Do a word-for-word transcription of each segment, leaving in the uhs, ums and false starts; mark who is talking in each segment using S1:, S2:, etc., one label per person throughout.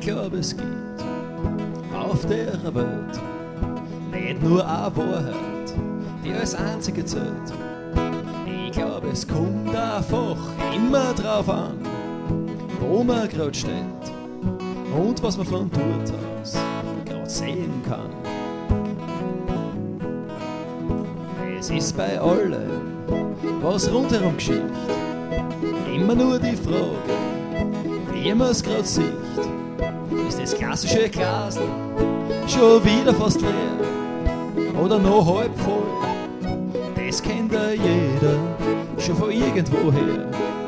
S1: glaube, es gibt auf der Welt nicht nur eine Wahrheit, die als einzige zählt. Ich glaube, es kommt einfach immer drauf an, wo man gerade steht und was man von dort aus gerade sehen kann. Es ist bei allem, was rundherum geschieht, immer nur die Frage, wie man es gerade sieht. Ist das klassische Glas schon wieder fast leer oder noch halb voll? Das kennt ja jeder schon von irgendwoher.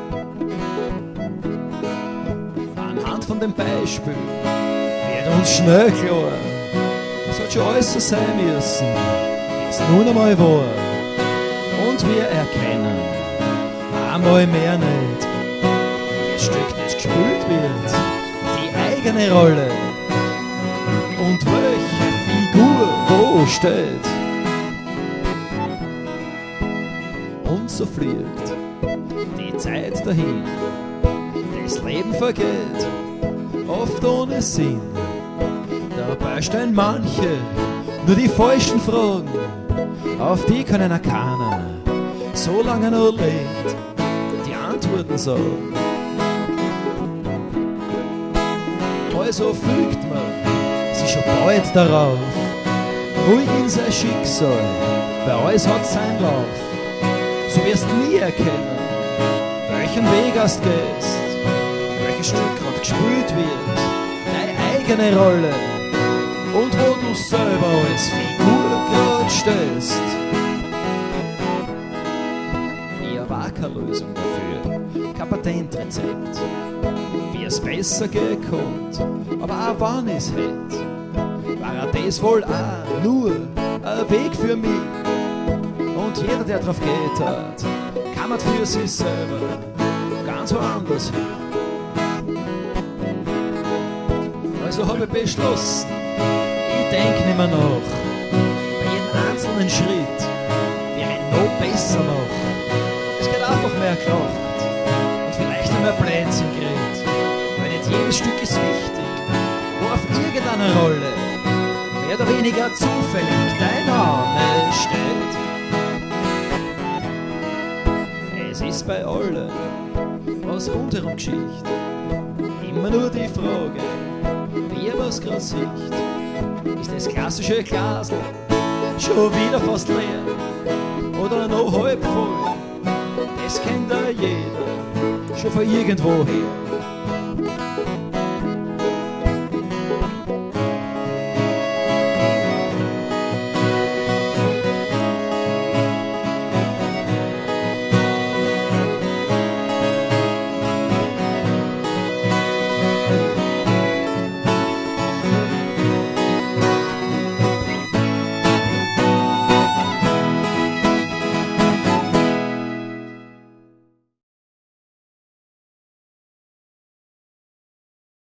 S1: Anhand von dem Beispiel wird uns schnell klar, es hat schon alles so sein müssen, ist nun einmal wahr. Und wir erkennen einmal mehr nicht das Stück, das gespielt wird, die eigene Rolle und welche Figur wo steht. Und so fliegt die Zeit dahin, das Leben vergeht, oft ohne Sinn. Dabei stellen manche nur die falschen Fragen, auf die können keiner, solange er noch lebt, die Antworten sagen. Also fügt man sich schon bald darauf, ruhig in sein Schicksal, bei alles hat sein Lauf. So wirst nie erkennen, welchen Weg du gehst, welches Stück gerade gespielt wird, deine eigene Rolle und wo du selber als Figur gerade stehst. Ich habe auch keine Lösung dafür, kein Patentrezept, wie es besser gekonnt, aber auch wann es hätte, war das wohl auch nur ein Weg für mich. Und jeder, der drauf geht hat, kann man für sich selber ganz woanders hin. Also habe ich beschlossen, ich denke nicht mehr nach, bei jedem einzelnen Schritt, wie ich noch besser mache. Es geht einfach mehr gelacht und vielleicht noch mehr Blödsinn geredet, weil nicht jedes Stück ist wichtig, wo auf irgendeiner Rolle mehr oder weniger zufällig dein Name steht. Es ist bei allen, was rundherum geschieht, immer nur die Frage, wie man es gerade sieht. Ist das klassische Glas schon wieder fast leer oder noch halb voll? Das kennt ja jeder schon von irgendwoher.